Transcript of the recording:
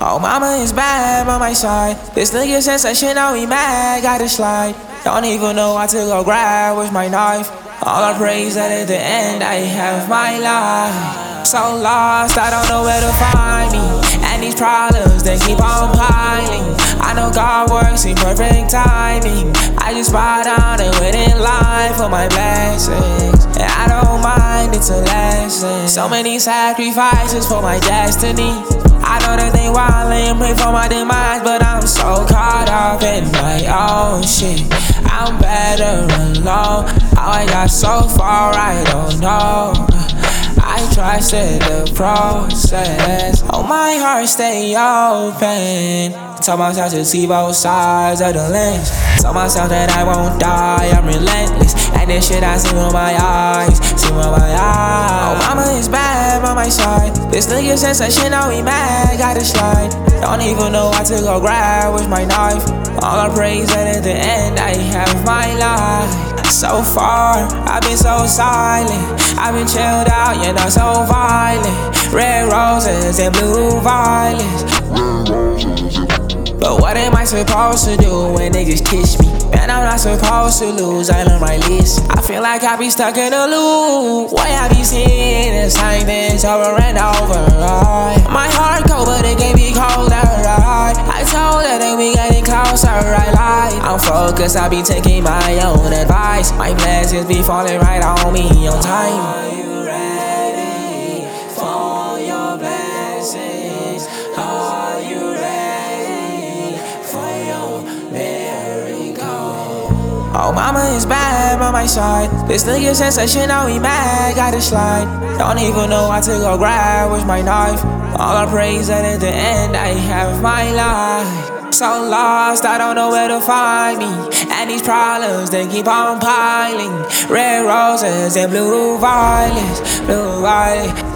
Oh, mama is bad by my side. This nigga sensational, he mad, gotta slide. Don't even know how to go grab with my knife. All I praise that at the end I have my life. So lost, I don't know where to find me. And these problems, they keep on piling. I know God works in perfect timing. I just bow down and wait in line for my blessings. And I don't mind, it's a lesson. So many sacrifices for my destiny. I know that they wildin', pray for my demise, but I'm so caught up in my own shit. I'm better alone. How I got so far, I don't know. I trusted the process. Oh, my heart stay open. Tell myself to see both sides of the lens. Tell myself that I won't die, I'm relentless. And this shit I see with my eyes, see with my eyes. Oh, mama is bad by my side. This nigga sensational, he mad, gotta slide. Don't even know how to go grab with my knife. All I praise that at the end I have my life. So far, I've been so silent. I've been chilled out, you're not so violent. Red roses and blue violets. But what am I supposed to do when niggas kiss me? Man, I'm not supposed to lose, I learned my list. I feel like I be stuck in a loop. Why I be seeing the same things over and over? My heart cold, but it can't be colder. I told her that we getting closer, I lied. I'm focused, I be taking my own advice. My blessings be falling right on me on time. Are you ready for your blessings? Are you ready for your miracle? Oh, mama is bad by my side. This nigga sensational, he mad, gotta slide. Don't even know how to go grab with my knife. All I praise that at the end I have my life. So lost, I don't know where to find me. And these problems, they keep on piling. Red roses and blue violets, blue violets.